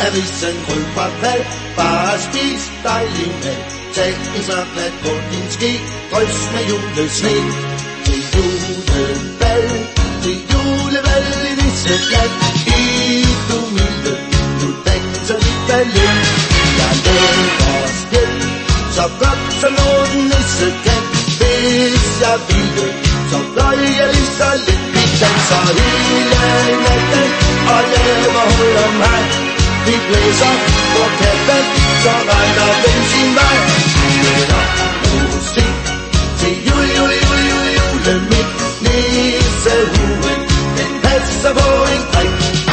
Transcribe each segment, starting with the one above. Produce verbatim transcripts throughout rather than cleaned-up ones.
af risengrød fra pal. Bare spis dejlig mad. Tag en slapmat på din ske. Drys med julesne. Til julebal, til julebal i Nisseland. I du milde, nu danser vi ballet. Jeg laver spil, så godt som nogen nisse kan. Hvis jeg ville, så fløj jeg lige så lidt. Vi danser hele natten og laver hul om hej. Vi blæser på katten, så regner den sin vej. Spiller musik til jul, jul, jul, jul, julemid. Nissehuen, den passer på en prik.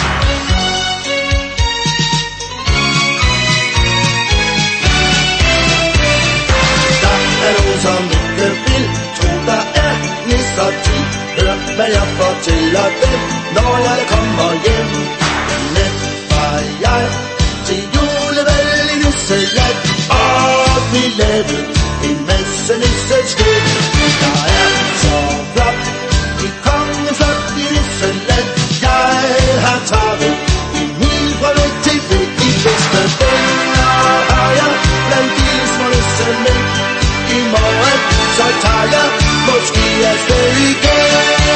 Der er nogen, som ikke vil tro, der er nisser-tid. Hør, hvad jeg fortæller dem, når jeg kommer hjem. Let var jeg til julebal i Nisseland, og vi lavede en masse nisseskæg. Der er så flot, i kongeflot i Nisseland. Jeg har travet en mil fra væk til væk. De bedste venner har jeg blandt de små nissemænd. I morgen så tager jeg måske afsted igen.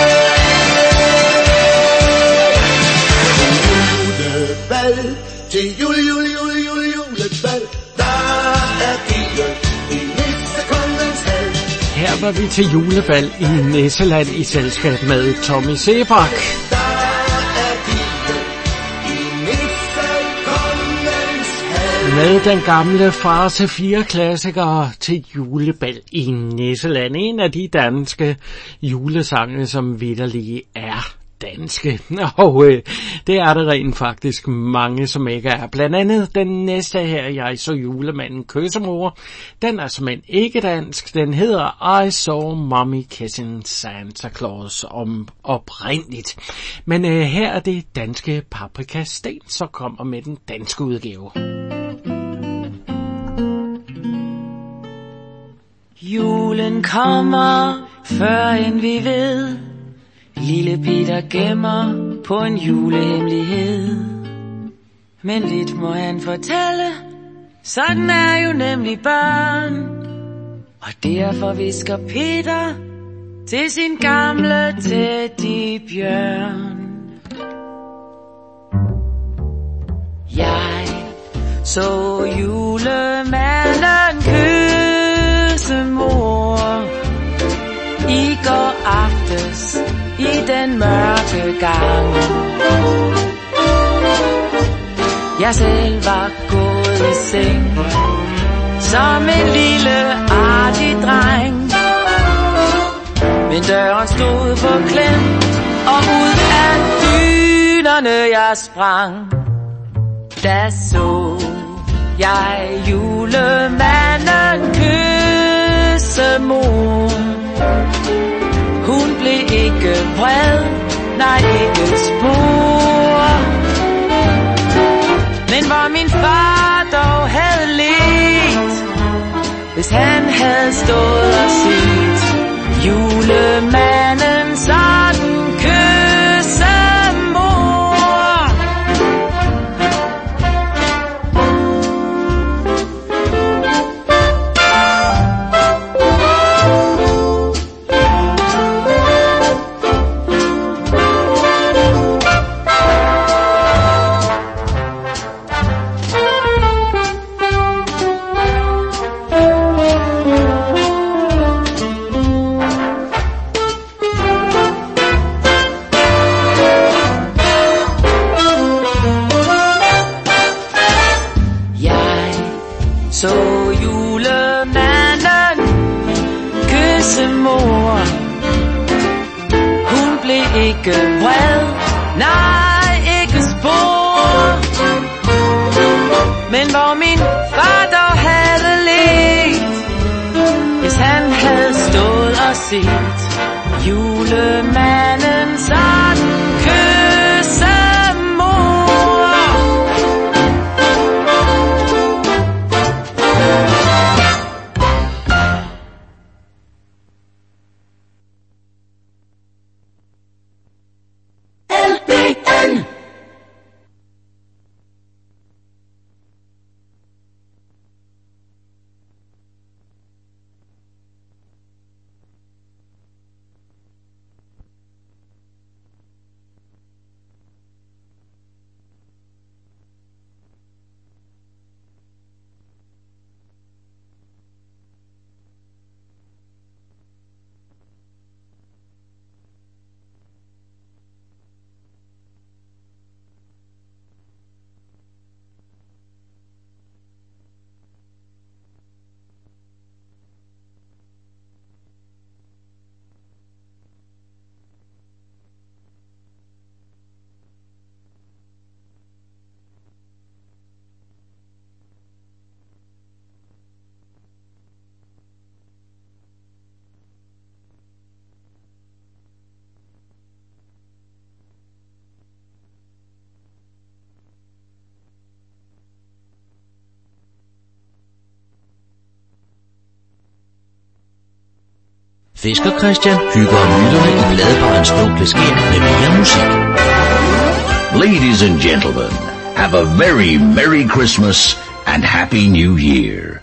Julebal, til jul, jul, jul, jul, julebal. Der er givet i nissekongens hal. Her var vi til julebal i Nisseland i selskab med Tommy Sebak. Med den gamle far til fire klassikere til julebal i Nisseland. En af de danske julesange, som vitterlige er danske. Og øh, det er der rent faktisk mange, som ikke er. Blandt andet den næste her, Jeg så julemanden kysse mor. Den er simpelthen ikke dansk. Den hedder I Saw Mommy Kissing Santa Claus om oprindeligt. Men øh, her er det danske Paprika Sten, så kommer med den danske udgave. Julen kommer, før end vi ved. Lille Peter gemmer på en julehemmelighed. Men lidt må han fortælle, sådan er jo nemlig børn. Og derfor visker Peter til sin gamle teddybjørn. Jeg så julemanden kysse mor i går aftes i den mørke gang. Jeg selv var gået i seng som en lille artig dreng. Men døren stod på klem, og ud af dynerne jeg sprang. Da så jeg julemanden kysse mor. Hun blev ikke vred, nej ikke spor. Men hvor min far dog havde let, hvis han havde stået og set julemanden sådan kysse mor. Så julemanden kysse mor. Hun blev ikke vred, nej ikke spor. Men hvor min far dog havde let, hvis han havde stået og set julemanden sådan kysse mor. Fisker Christian hygger lytterne i pladebarens dunkle skær med mere musik. Ladies and gentlemen, have a very Merry Christmas and Happy New Year.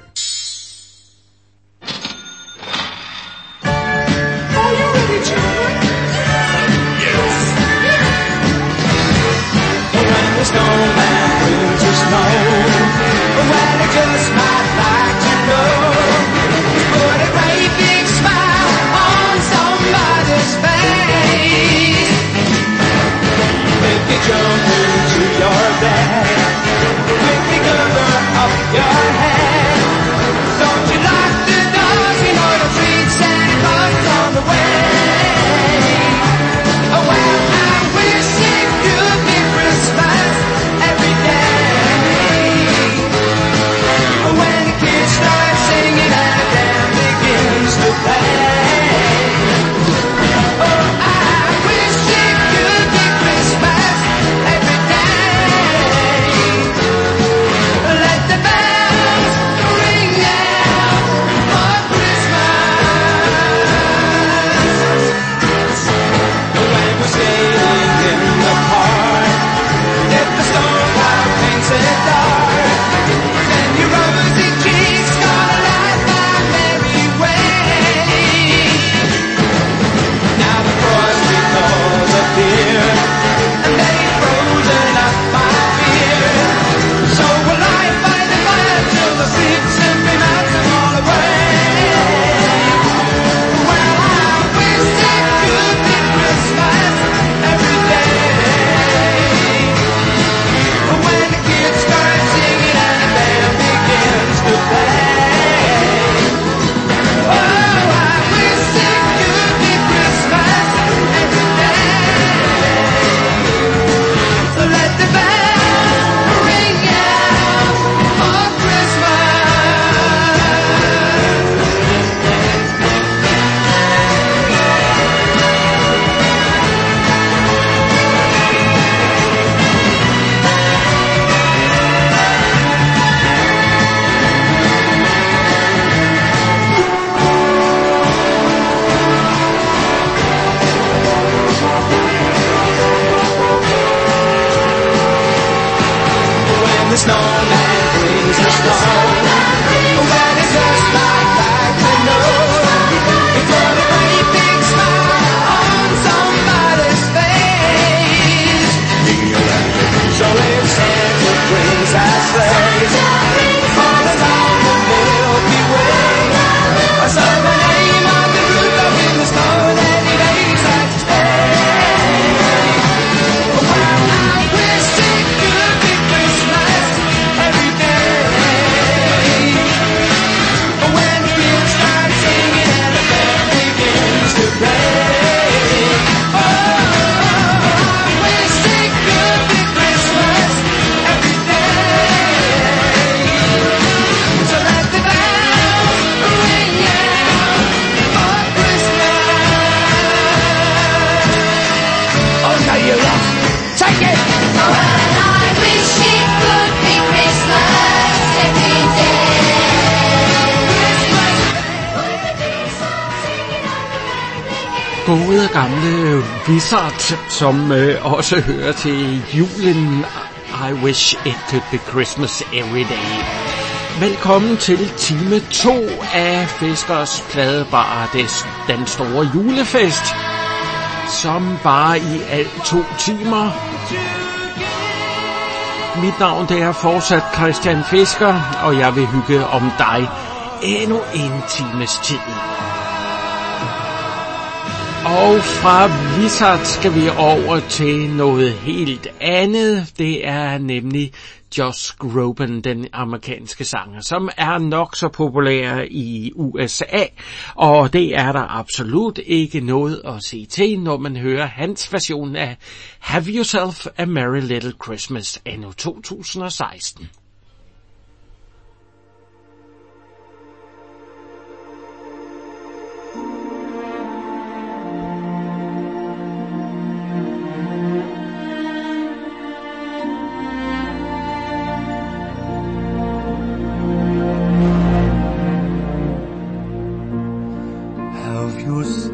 Gode gamle Wizard, som øh, også hører til julen. I wish it could be Christmas every day. Velkommen til time to af Fiskers Pladebar, den store julefest, som varer i alt to timer. Mit navn det er fortsat Christian Fisker, og jeg vil hygge om dig endnu en times tid. Og fra Wizard skal vi over til noget helt andet. Det er nemlig Josh Groban, den amerikanske sanger, som er nok så populær i U S A. Og det er der absolut ikke noget at se til, når man hører hans version af Have Yourself a Merry Little Christmas anno to tusind og seksten. Yourself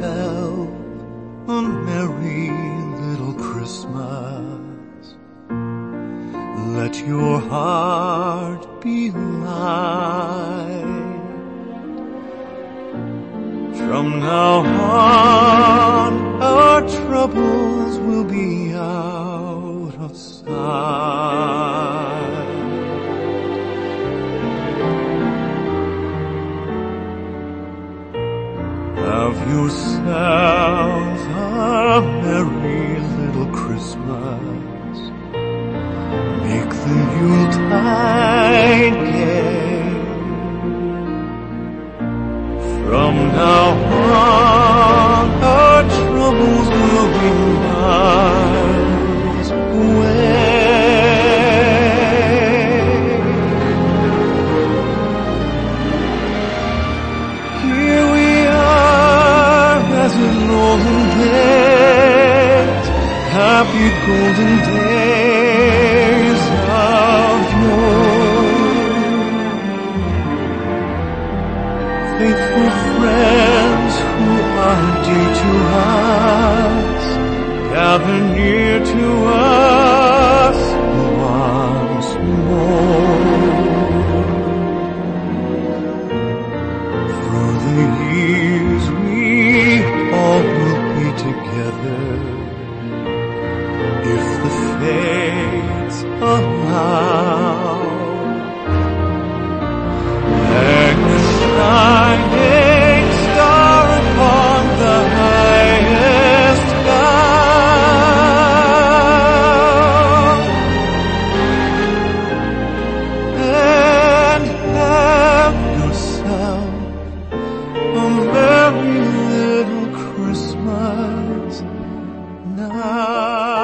a merry little Christmas. Let your heart be light. From now on, our troubles will be out of sight. Have yourself a merry little Christmas. Make the Yuletide gay. From now on, our troubles will be miles away. Here we are as in olden days, happy golden days of yore. Faithful friends who are dear to us, gather near to us once more. Through the years we all will be together, if the fates allow. Hang the shining star upon the highest bough, and have yourself a merry little Christmas now.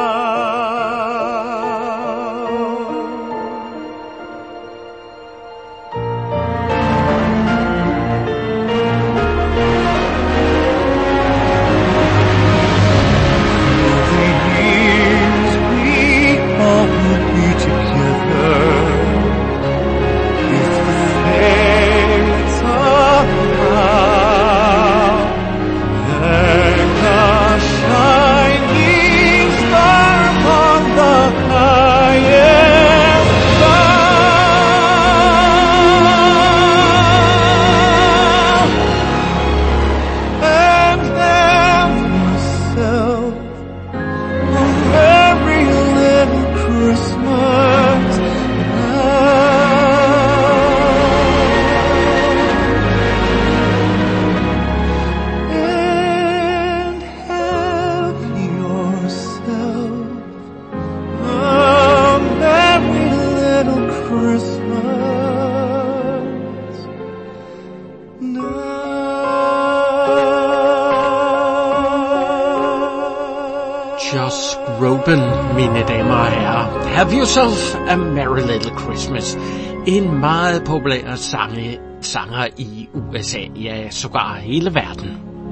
Josh Groban, mine damer og herrer. Have Yourself a Merry Little Christmas. En meget populær sange, sanger i U S A, ja, sågar hele verden.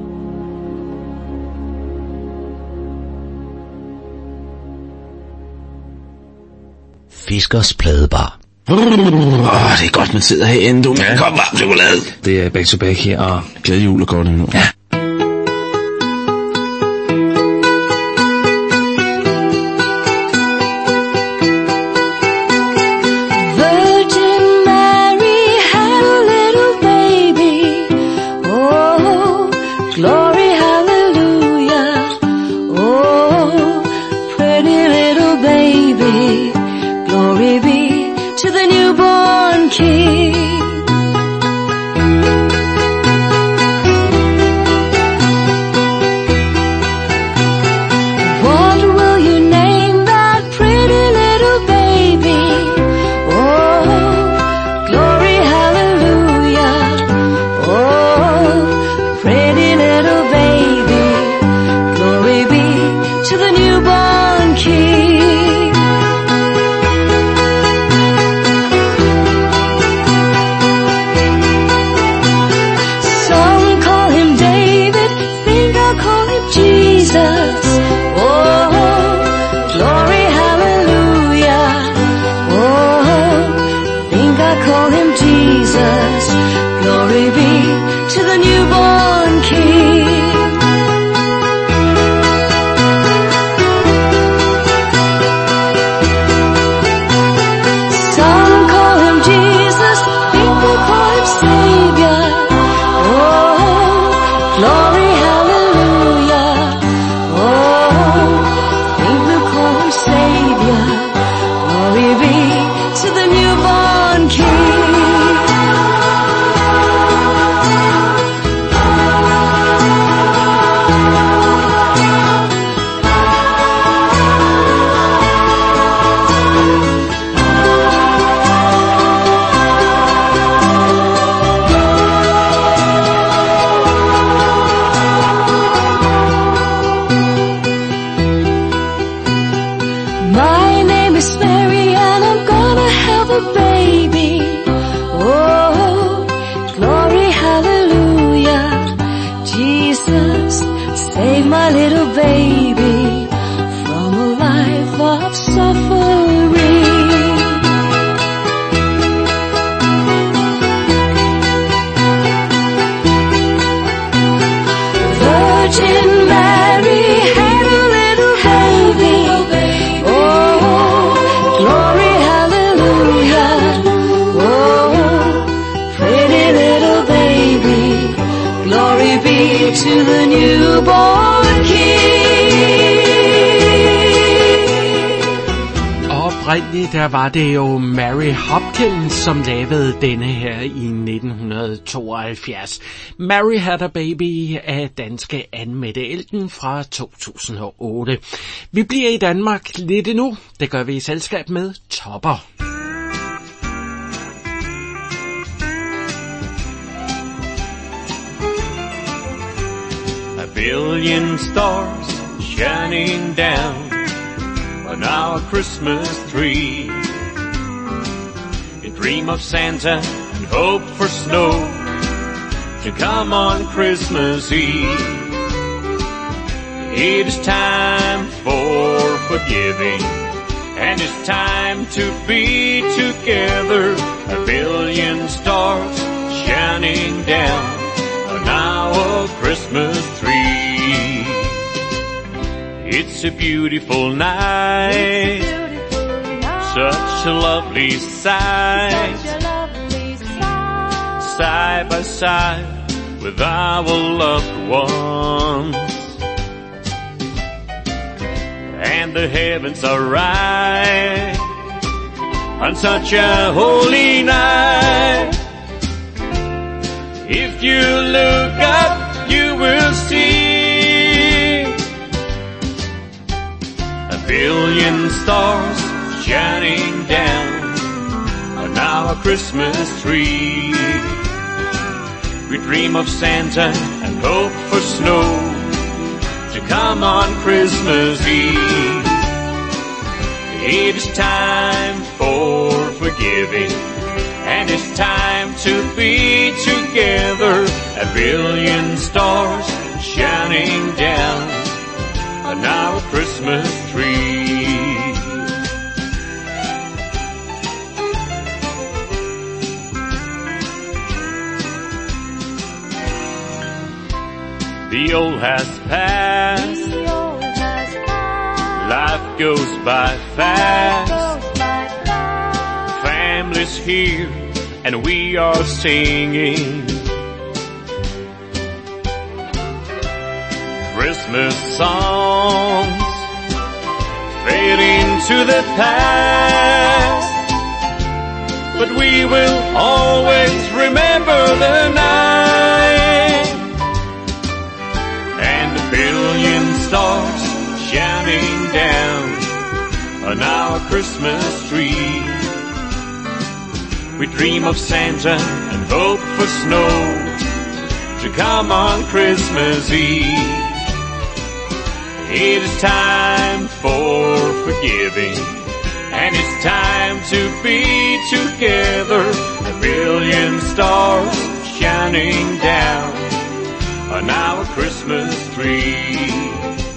Fiskers Pladebar. Åh, oh, det er godt, man sidder herinde, du. Ja. Kom varm chokolade. Det er back to back her, og Glædelig jul og godt endnu. ja. King. a baby. Oh, glory, hallelujah. Jesus, save my little baby from a life of suffering. Virgin Mary had a little baby. Oh, glory, hallelujah. Oh, pretty little baby. Glory be to the newborn King. Oprindeligt der var det jo Mary Hopkins, som lavede denne her i nitten tooghalvfjerds. Mary Had a Baby af danske Anne-Mette Elten fra to tusind og otte. Vi bliver i Danmark lidt endnu. Det gør vi i selskab med Topper. A billion stars shining down on our Christmas tree. You dream of Santa and hope for snow to come on Christmas Eve. It is time for forgiving, and it's time to be together. A billion stars shining down on our Christmas tree. It's a beautiful night, such a lovely sight, side by side with our loved ones. And the heavens are right on such a holy night. If you look up, you will see a billion stars shining down on our Christmas tree. We dream of Santa and hope for snow to come on Christmas Eve. It is time for forgiving, and it's time to be together. A billion stars shining down on our Christmas tree. The old has passed, life goes by fast, family's here and we are singing Christmas songs fade into the past, but we will always remember the night and a billion stars shining down on our Christmas tree. We dream of Santa and hope for snow to come on Christmas Eve. It is time for forgiving, and it's time to be together. A billion stars shining down on our Christmas tree.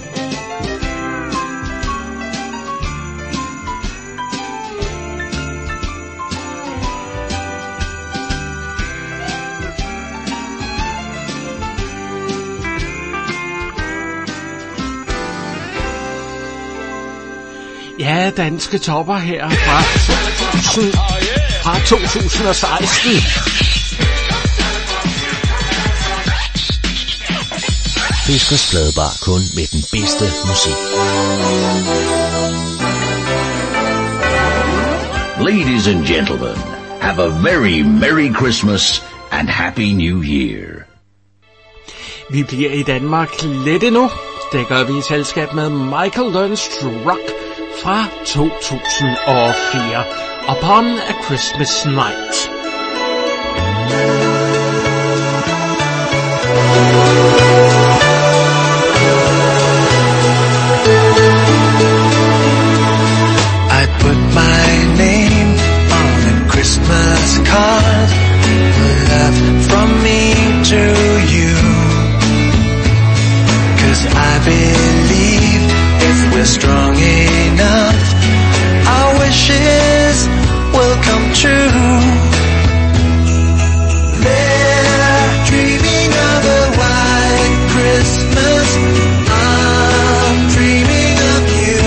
Ja, danske topper her fra, fra to tusind og seksten. Fiskers Pladebar, kun med den bedste musik. Ladies and gentlemen, have a very Merry Christmas and Happy New Year. Vi bliver i Danmark lidt endnu. Det gør vi i selskab med Michael Learns to Rock fra to tusind og fire. Upon a Christmas Night. I put my name on a believe if we're strong enough, our wishes will come true. They're dreaming of a white Christmas. I'm dreaming of you.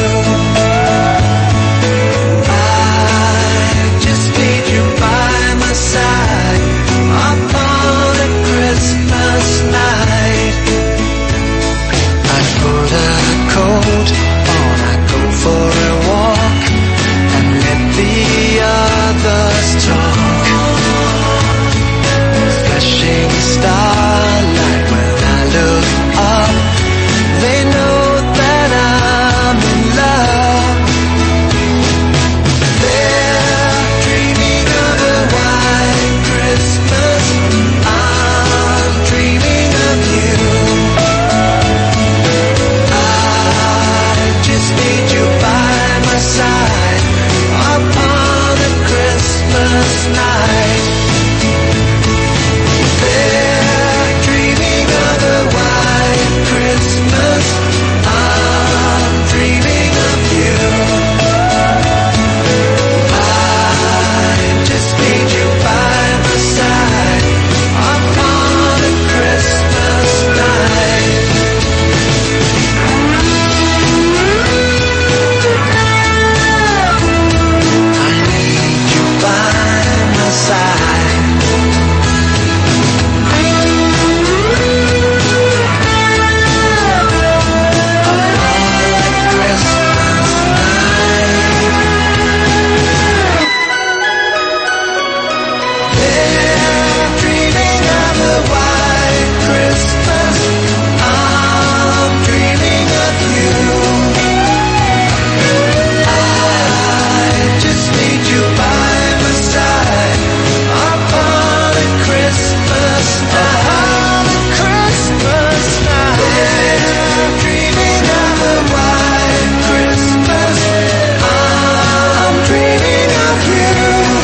I just need you by my side upon a Christmas night. I put a coat on, I go for a walk and let the others talk. Flashing starlight when I look up, they know that I'm in love. They're dreaming of a white Christmas. I'm dreaming of you. I just need you by my side upon a Christmas night. They're dreaming of a white Christmas. I'm dreaming of you. I just need you by my side upon a Christmas night. I need you by my side. They're dreaming of a white Christmas. I'm dreaming of you. I just need you by my side upon a Christmas night. A Christmas night. They're dreaming of a white Christmas. I'm dreaming of you.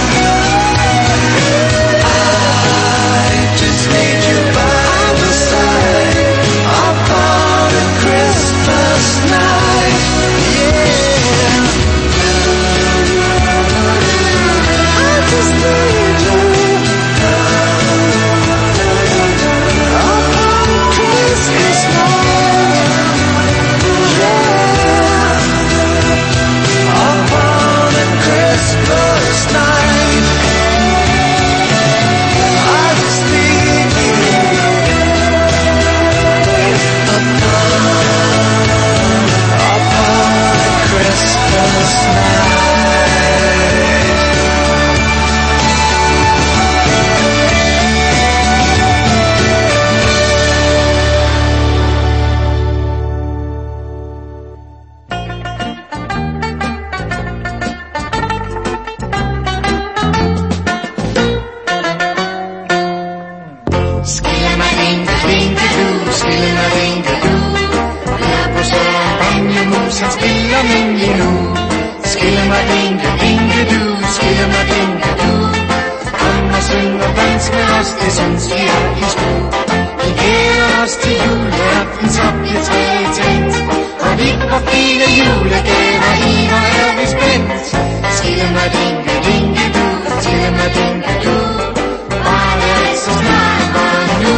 I just need you by my side upon a Christmas night. Yeah. I just need you upon a Christmas night. Yeah. Upon a Christmas night. I just need you upon a Christmas night. Skillemerdinke-dinke-du, skillemerdinke-du. Hør på Søren Banjemus, han spiller nemlig nu. Skillemerdinke-dinke-du, skillemerdinke-du. Kom og syng og dans med os, det synes vi er i sko. Vi glæder os til juleaften, så bliver træet tændt. Og vi får fine julegaver i, hvor er vi spændt. Skillemerdinke-dinke-du, skillemerdinke-du. Bare vær så snart og nu.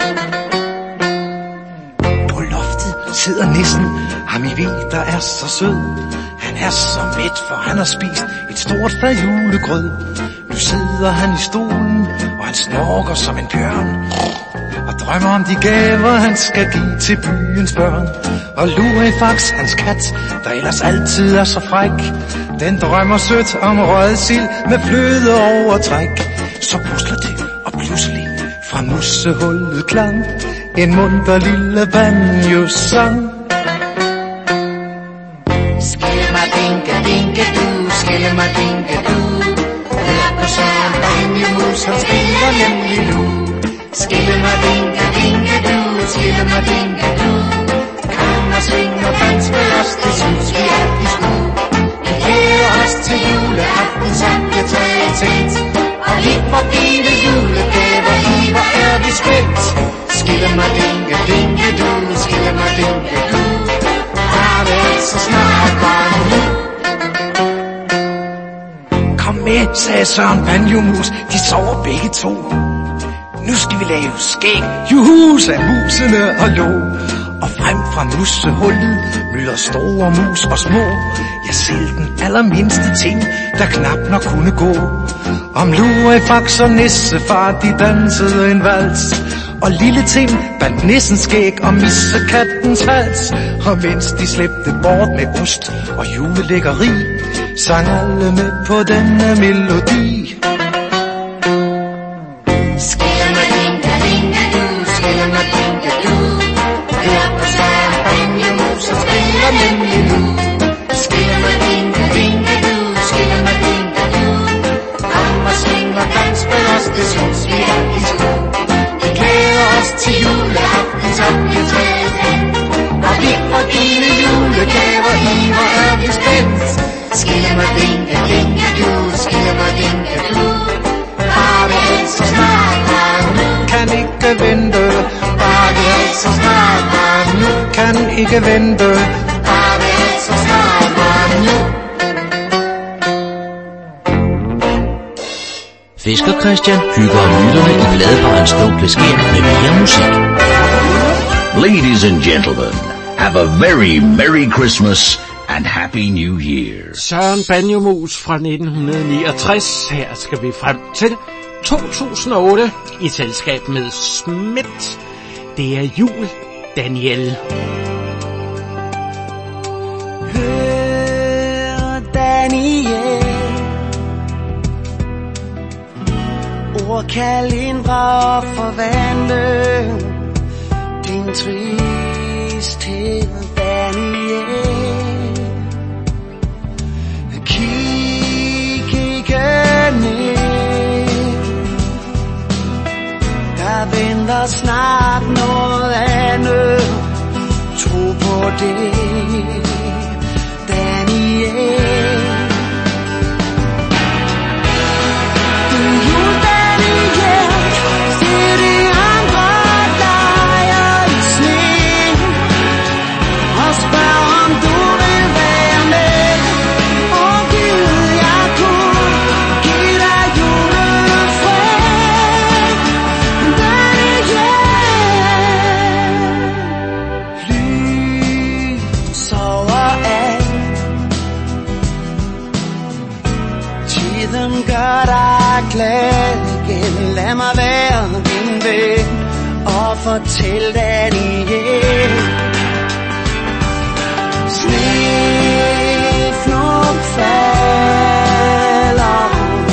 På loftet sidder nissen, ham I ved, der er så sød. Han er så mæt, for han har spist et stort fad julegrød. Nu sidder han i stolen, og han snorker som en bjørn. Og drømmer om de gaver, han skal give til byens børn. Og Lurifax, hans kat, der ellers altid er så fræk, den drømmer sødt om rødsild med fløde overtræk. Så pusler det, og pludselig fra musehullet klang en munter lille banjo-sang. Skillemerdinke-dinke-du, skillemerdinke-du. Hør på Søren Banjemus, han spiller nemlig nu. Skillemerdinke-dinke-du, skillemerdinke-du. Kom og sving og dans med os, det synes vi er i sko. Vi glæder os til juleaften, så bliver træet tændt. Og vi får fine julegaver i, hvor er vi spændt. Skillemerdinke-dinke-du, skillemerdinke-du. så snart var nu. Kom med, sagde Søren Banjomus, de sover begge to. Nu skal vi lave skæg, juhu, sagde musene og lå. Og frem fra musehullet møder store mus og små. Jeg selv den allermindste ting, der knap nok kunne gå. Om lurefaks og nissefar, de dansede en vals. Og lille Tim bandt nissens skæg og missekattens hals. Og mens de slæbte bort med ost og julelækkeri, sang alle med på denne melodi. Skillemerdinga-dinga-du, skillemerdinga-du. Hør på Søren Banjomus, som spiller nemlig nu. Skillemerdinga-dinga-du, skillemerdinga-du. Kom og sving og dans med os, det synes vi er i sko. Vi glæder os til juleaften, så bliver træet hen. Og vi får dine julegaver i, hvor er vi spændt. Skillemerdinga-dinga-du, skillemerdinga-du. Bare det er så snart var nu. Kan ikke vente, bare det er så snart var nu. Kan ikke vente, bare det er så snart var nu. Fisker Christian hygger lytterne i Pladebarens dunkle skær med mere musik. Ladies and gentlemen, have a very Merry Christmas and Happy New Year. Søren Banjomus fra nitten niogtres. Her skal vi frem til to tusind og otte i selskab med Schmidt. Det er jul, Daniel. Hør, Daniel. Ord kan lindre og forvandle din tristhed, Daniel. Kig ikke ned. Der venter snart noget andet. Tro på det, Daniel. Glad igen, lad mig være din ven og fortæl Daniel. Snefnug falder,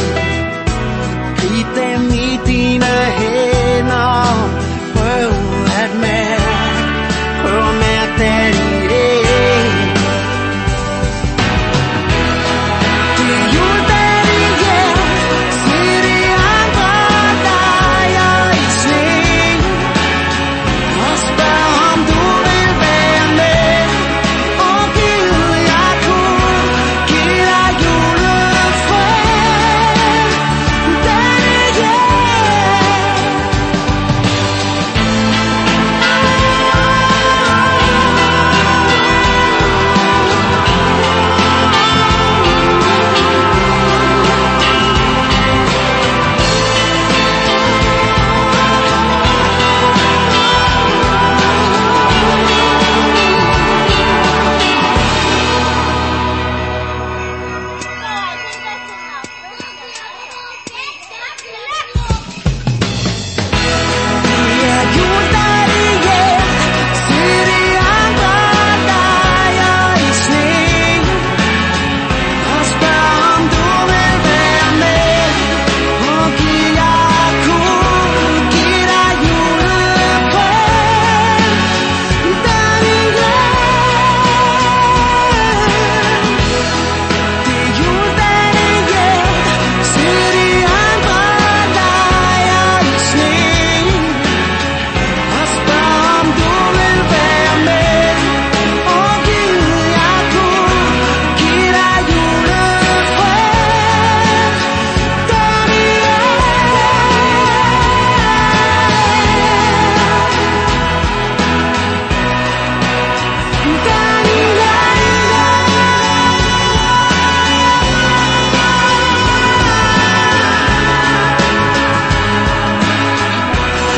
grib dem i dine hænder, prøv at mærke, prøv at mærke Daniel. Spørg om du vil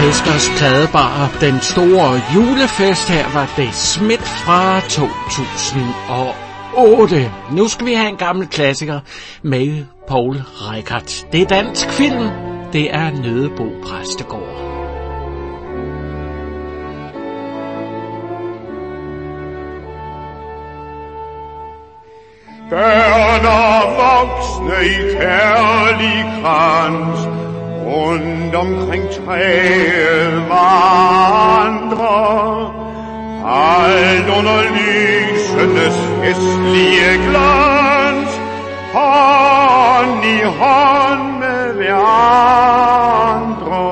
Fiskers Pladebar, den store julefest. Her var det Smith fra to tusind og otte. Nu skal vi have en gammel klassiker med Poul Reichhardt. Det er dansk film. Det er Nødebo Præstegård. Børn og voksne i kærlig krans rundt omkring træet vandrer, alt under lysenes festlige glans, hånd i hånd med hverandre.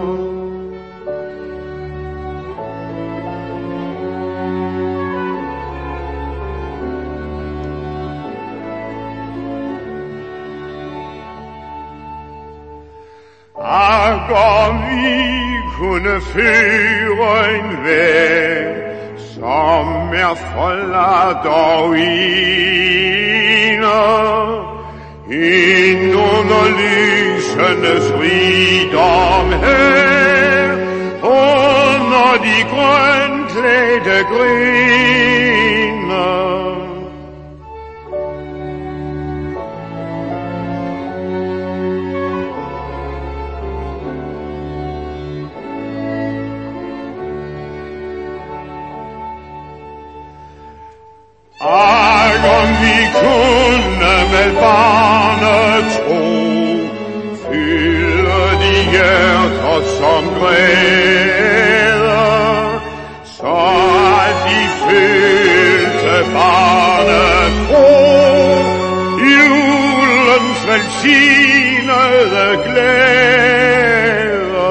Ak, om vi kunne føre en vej, som er forladt og iner, ind under lysenes rigdom her, under de grønklædte griner. Ak, om vi kunne med barnetro fylde de hjerter som græder, så at de følte barnetro, julens velsignede glæder.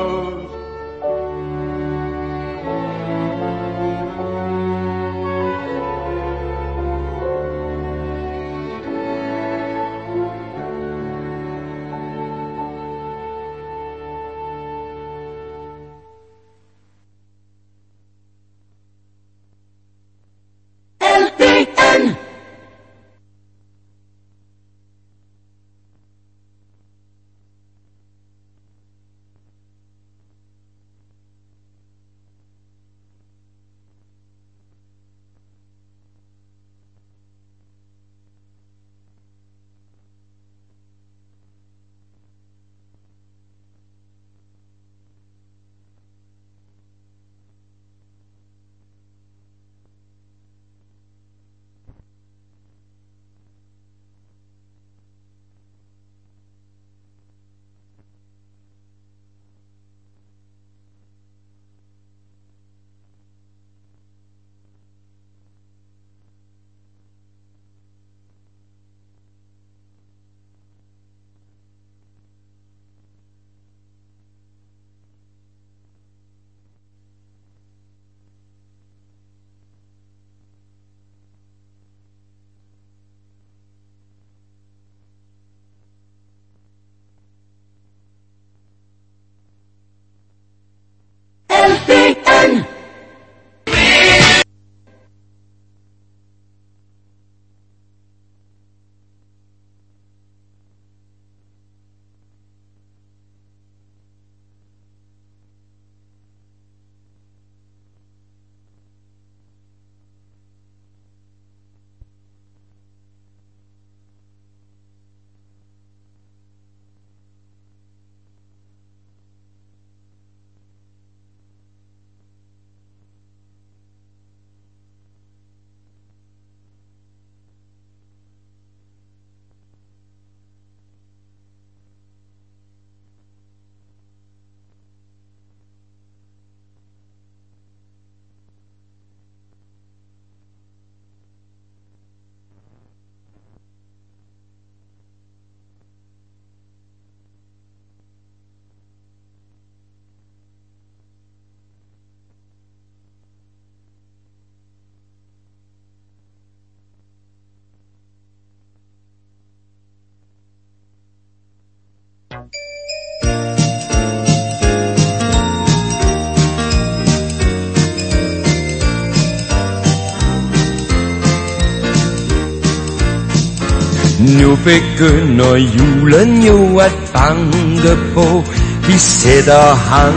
Nu begynder julen jo at banke på. Vi sætter hanke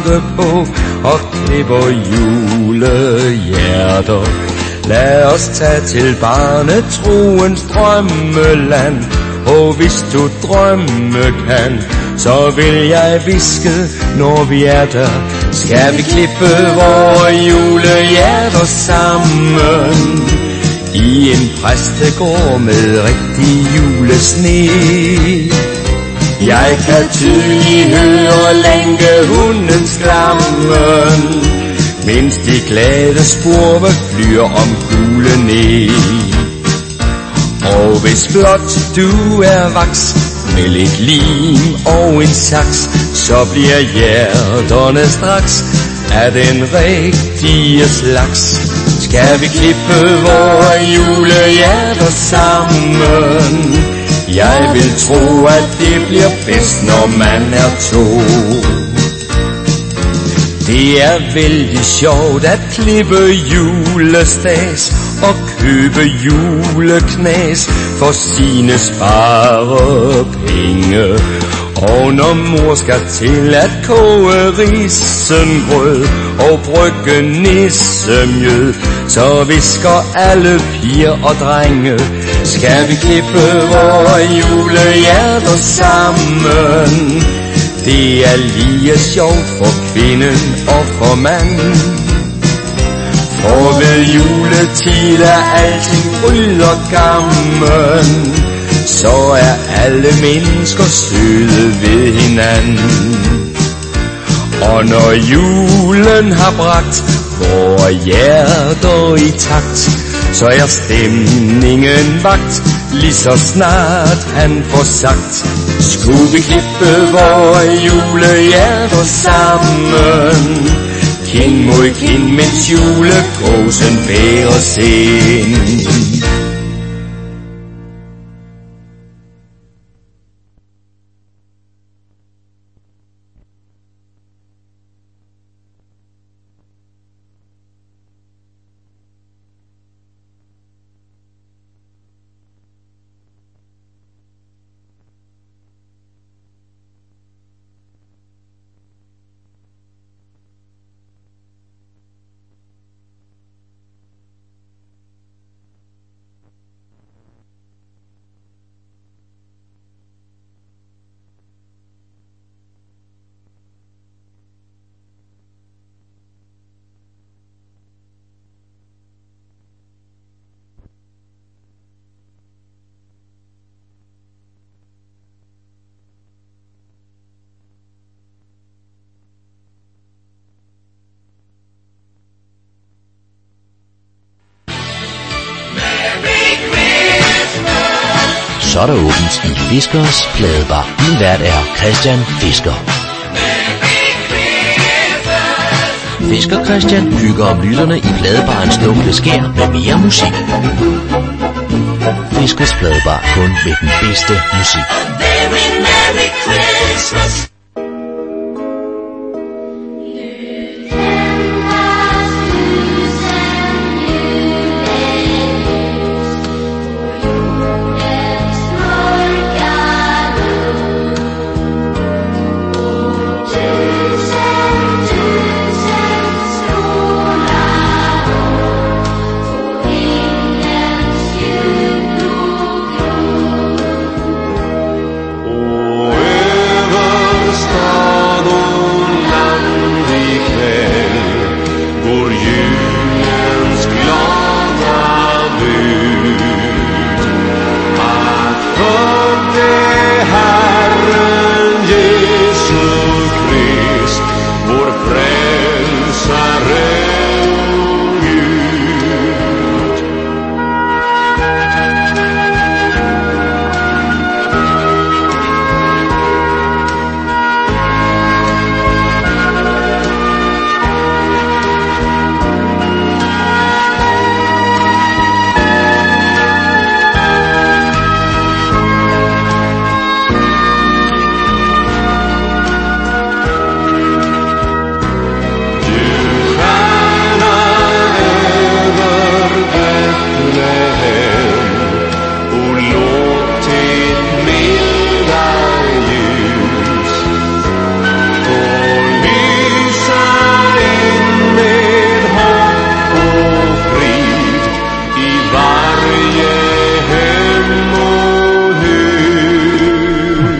pynte på og klipper julehjerter. Lad os tage til barnetroens drømmeland, og hvis du drømme kan, så vil jeg viske, når vi er der. Skal vi klippe vore julehjerter sammen i en præstegård med rigtig julesne. Jeg kan tydeligt høre lænkehunden slammen, mens de glade spurve flyr om gule ned. Og hvis blot du er vaks med lidt lim og en saks, så bliver hjerterne straks af den rigtige slags. Skal vi klippe vore julehjerter sammen? Jeg vil tro, at det bliver bedst, når man er to. Det er vældig sjovt at klippe julestas og købe juleknas for sine sparepenge. Og når mor skal til at koge risengrød og brygge nissemjød, så visker alle piger og drenge, skal vi klippe vore julehjerter sammen. Det er lige sjovt for kvinden og for manden, for ved juletid er alting fryd og gammen, så er alle mennesker søde ved hinanden. Og når julen har bragt vore hjerter i takt, så er stemningen vagt, lige så snart han får sagt: skulle vi klippe vore julehjerter sammen, kind mod kind, mens julekåsen bæres ind. Så er der åbent i Fiskers Pladebar. Din vært er Christian Fisker. Fisker Christian hygger om lytterne i pladebarens dunkle skær med mere musik. Fiskers Pladebar, kun med den bedste musik.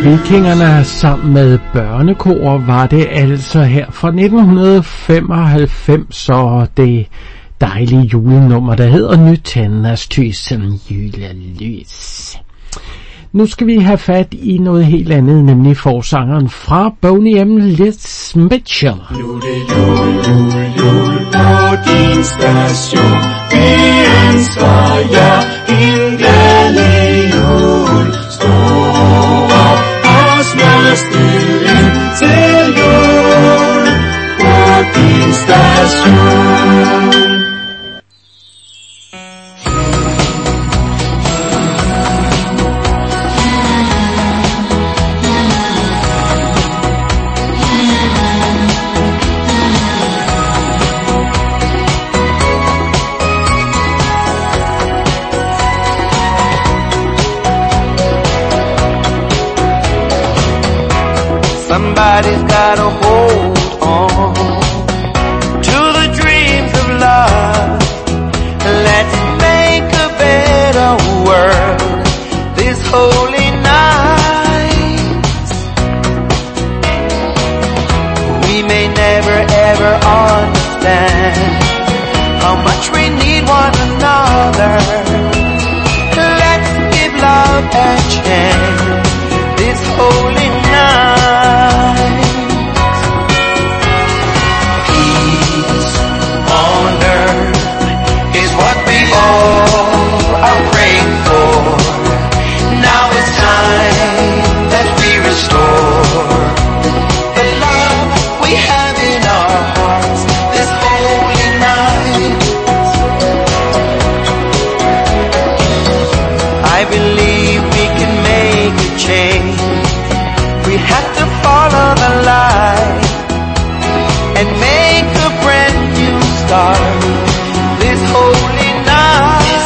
Vikingerne sammen med børnekor var det altså her fra nitten femoghalvfems, og det dejlige julenummer, der hedder Nytändas tusen julelys. Nu skal vi have fat i noget helt andet, nemlig forsangeren fra Boney M. Liz Mitchell. Nu det jul, jul, jul på din station. Vi ønsker jer en glædelig jul. Stå op og smelle stilling til jul på din station. Somebody's gotta hold on to the dreams of love. Let's make a better world this holy night. We may never ever understand how much we need one another. Let's give love a chance this holy night. Peace on earth is what we all are praying for. Now it's time that we restore the love we have in our hearts this holy night. I believe we can make a change. We have to follow the light and make a brand new start this holy night.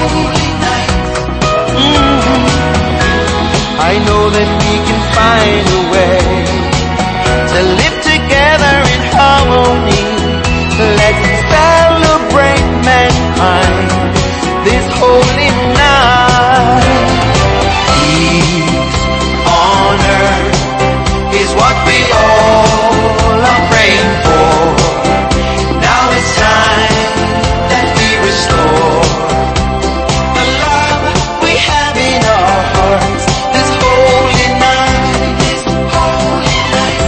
Mm-hmm. I know that we can find a way to live together in harmony. Let's celebrate mankind this holy night. Peace on earth is what we all are praying for. Now it's time that we restore the love we have in our hearts this holy night, this holy night.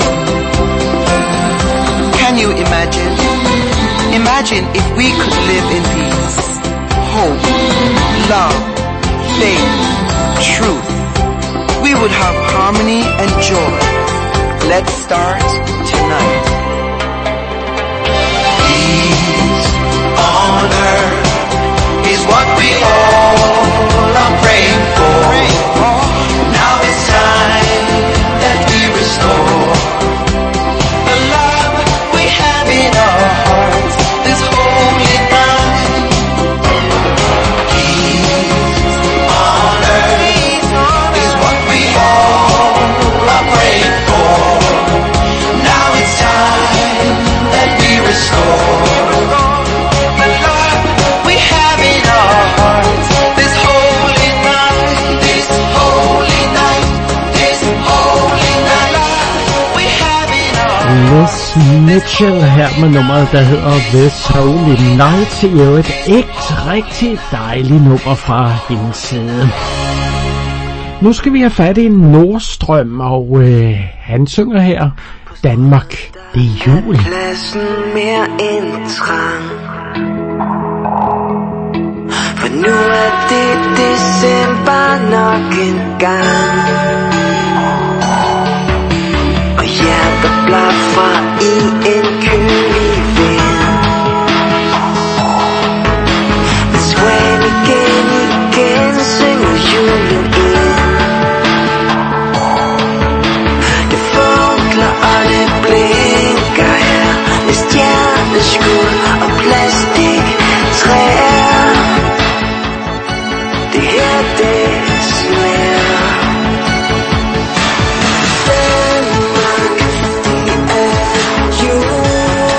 Can you imagine? Imagine if we could live in peace, hope, love, faith, truth. We would have harmony and joy. Let's start tonight. Peace on earth is what we all are praying for. Now it's time that we restore the love we have in our hearts this holy night. Peace on earth is what we all are praying for. Now it's time that we restore the love we have in our hearts this holy night, this holy night, this holy night we have in our Liz Mitchell her med nummeret, der hedder This Holy Night. Det er jo et ægte, rigtig dejligt nummer fra hendes side. Nu skal vi have fat i Nordstrøm, og øh, han synger her Danmark, det er jul. Pladsen mere end trang, for nu er det december nok en gang, og hjerter blafrer i en kølig vind. Men swan igen, igen synger julen ind. Det funkler og det blinker her med stjerneskud og plastiktræer. Det her, det smager Danmark, det er jul.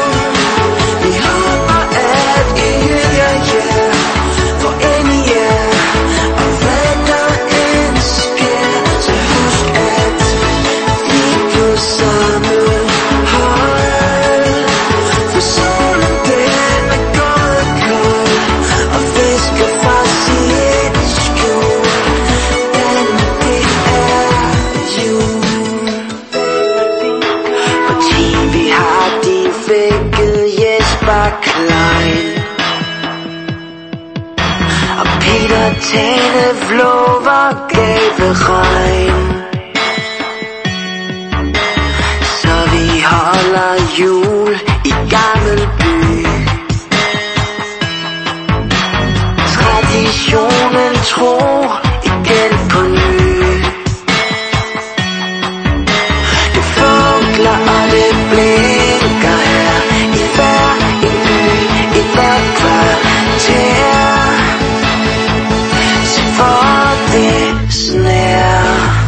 og Peter Tane lover gaveregn. Så vi holder jul i Gammelby. Traditionen tro igen på ny. Det funkler og det blinker her i hver en by, i hvert kvarter. Se for det snær.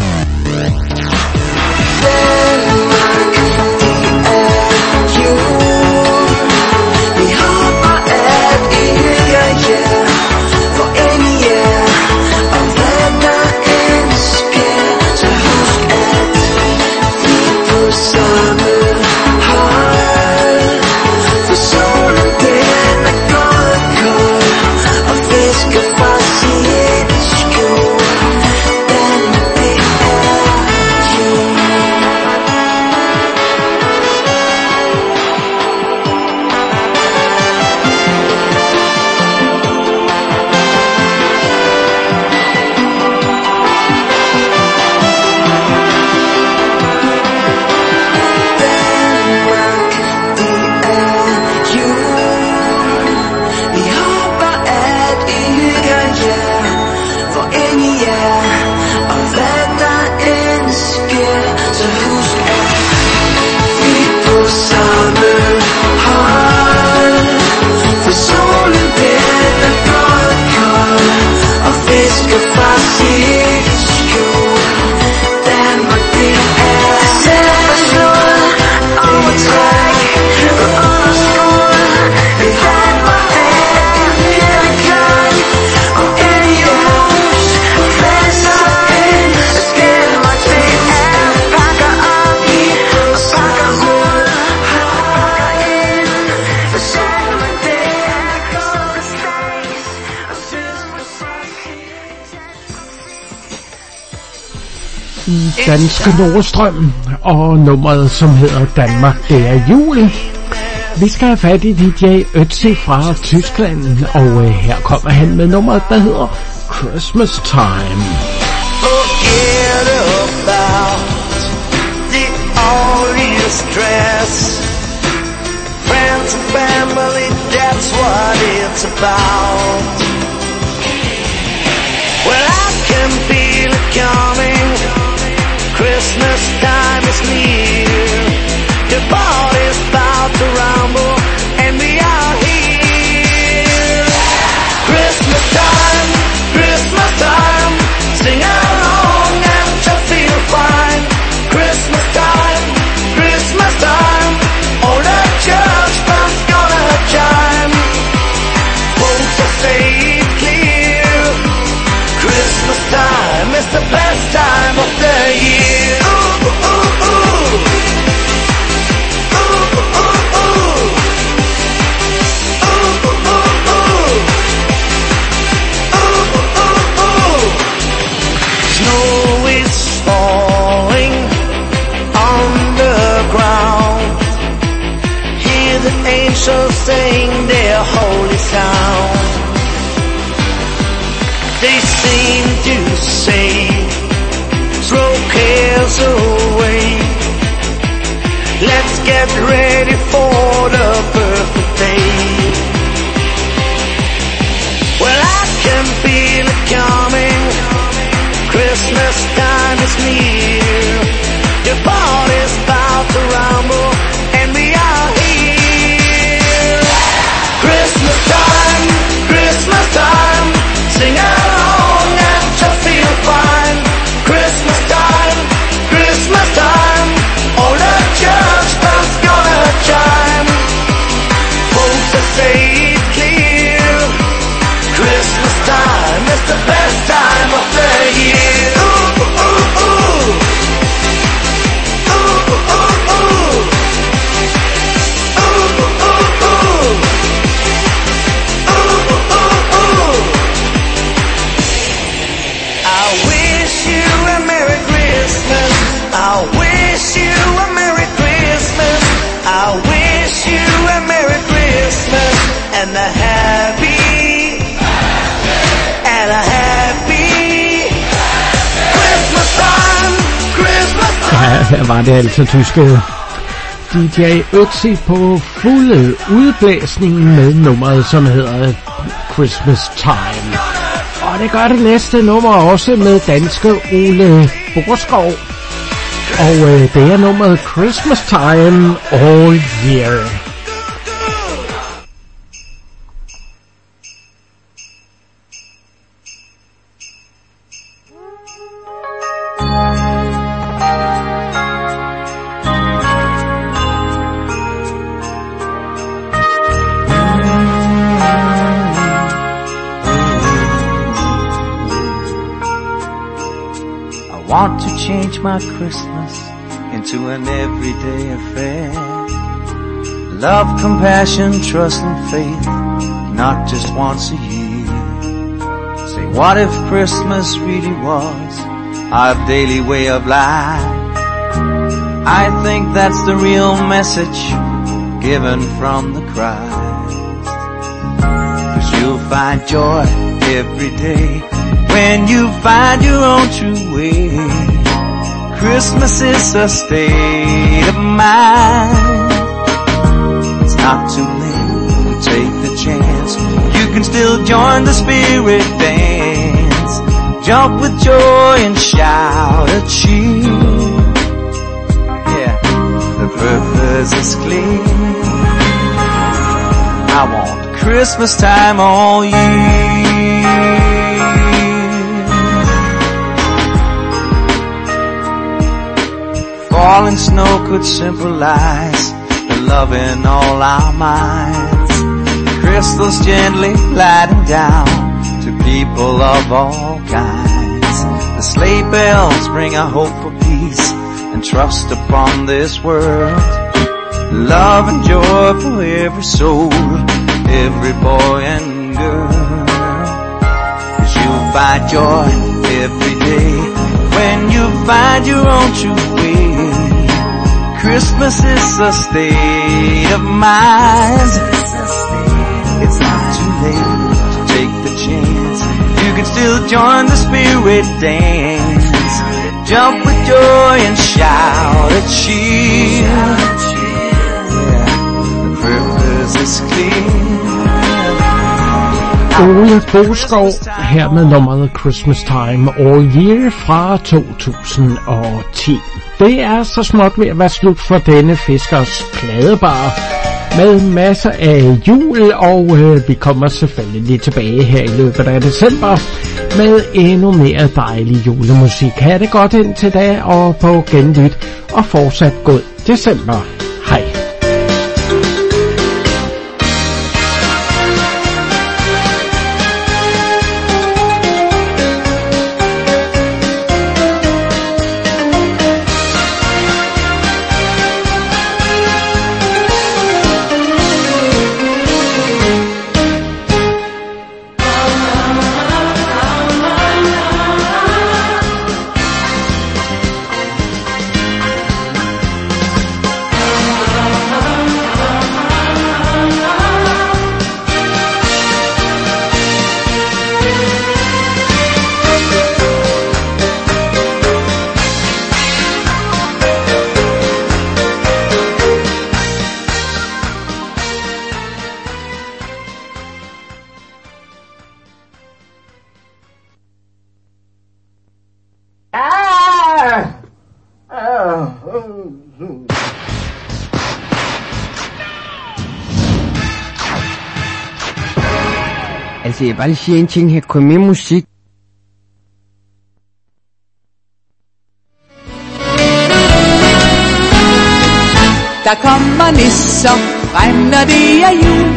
Danmark, det er jul. Vi håber at I hygger jer. For end I er, og hvad der end sker, så husk at vi er på samme hold. For solen den er gået kold, og fisker fra sit skjul. Danmark, det er jul. Danske Nordstrøm og nummeret, som hedder Danmark, det er jul. Vi skal have fat i D J Ötzi fra Tyskland, og her kommer han med nummeret, der hedder Christmas Time. Forget about the all you stress. Friends and family, that's what it's about. Well, I can feel it coming. Christmas time is near. The body's about to rumble, and we are here. Christmas time, Christmas time. Sing along and just feel fine. Christmas time, Christmas time. All the church bells gonna chime. Folks will say it clear. Christmas time is the best time of the year. Ooh, ooh, ooh. Ooh, ooh, ooh. Ooh, ooh, ooh. Ooh, ooh, ooh. Snow is falling on the ground. Hear the angels sing their holy sound. They seem to say, throw cares away. Let's get ready for the perfect day. Well, I can feel it coming. Christmas time is near. The party's about to rumble, and we are here. Christmas time, Christmas time. Sing along and just feel fine. Christmas time, Christmas time. All the church bells gonna chime. Folks will say it clear. Christmas time is the best time of the year. Ooh, ooh, ooh. Ooh, ooh, ooh. Ooh, ooh, ooh. Ooh, ooh, ooh. I wish you a Merry Christmas. I wish you a Merry Christmas. I wish you a Merry Christmas and a happy her var det altså tyske D J Ötzi på fuld udblæsning med nummeret, som hedder Christmas Time. Og det gør det næste nummer også med danske Ole Borskov. Og øh, det er nummeret Christmas Time All Year. Want to change my Christmas into an everyday affair. Love, compassion, trust and faith, not just once a year. Say, what if Christmas really was our daily way of life? I think that's the real message given from the Christ. 'Cause you'll find joy every day when you find your own true way. Christmas is a state of mind. It's not too late to take the chance. You can still join the spirit dance. Jump with joy and shout a cheer. Yeah, the purpose is clear. I want Christmas time all year. Falling snow could symbolize the love in all our minds. Crystals gently gliding down to people of all kinds. The sleigh bells bring a hope for peace and trust upon this world. Love and joy for every soul, every boy and girl. 'Cause you'll find joy every day when you find your own true way. Christmas is a state of mind. It's not too late to take the chance. You can still join the spirit dance. Jump with joy and shout a cheer. Yeah, the purpose is clear. Ole Borskov her med nummeret Christmas Time All Year fra to tusind og ti. Det er så småt ved at være slut for denne Fiskers Pladebar med masser af jul, og øh, vi kommer selvfølgelig tilbage her i løbet af december med endnu mere dejlig julemusik. Ha' det godt indtil da, og på genlyt, og fortsat god december. Hej. Altså, jeg bare lige sige en ting her. Kom med musik. Der kommer nisser frem, når det er jul.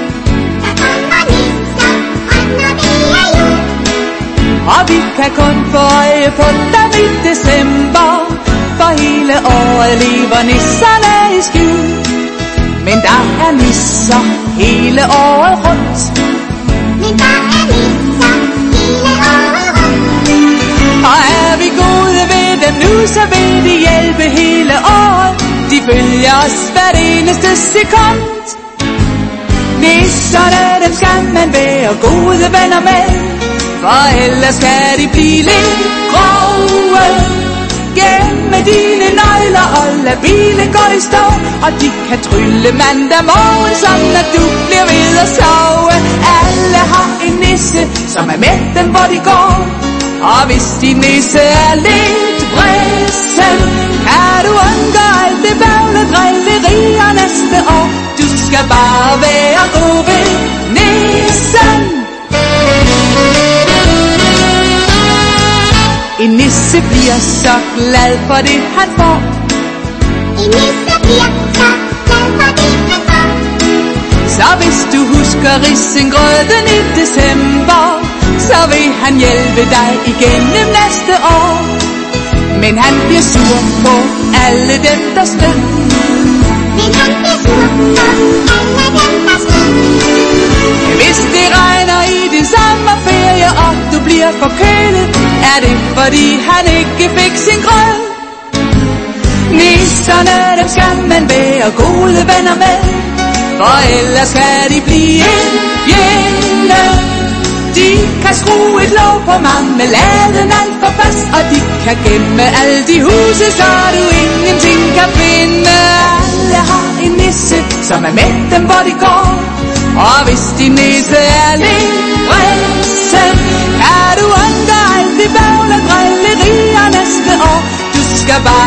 Og vi kan kun få øje på dem i december, for hele året lever nisserne i skjul. Men der er nisser hele året rundt. Men der er nisser hele året rundt. Og er vi gode ved dem nu, så vil de hjælpe hele året. De følger os hvert eneste sekund. Nisserne, dem skal man være gode venner med, for ellers kan de blive lidt grove. gemme dine nøgler og lad bilen gå i stå. Og de kan trylle mandag morgen, sådan at du bliver ved at sove. Alle har en nisse, som er med dem, hvor de går. Og hvis din nisse er lidt vrissen, kan du undgå alt det bøvle drillerier næste år. Du skal bare være god ved nissen. En nisse bliver så glad for det han får. En nisse bliver så glad for det han får. Så hvis du husker risengrøden i december, så vil han hjælpe dig igennem næste år. Men han bliver sur på alle dem der snød. Men han bliver sur på alle dem der snød. Hvis det regner i din sommerferie og du bliver forkølet, er det fordi han ikke fik sin grød. Nisserne dem skal man være gode venner med, for ellers kan de blive en fjende. De kan skrue et låg på marmeladen alt for fast, og de kan gemme alle de huse, så du ingenting kan finde. Alle har en nisse, som er med dem, hvor de går. Og hvis din nisse er lidt vrissen, kan du undgå alt det bøvl og drillerier næste år. Du skal bare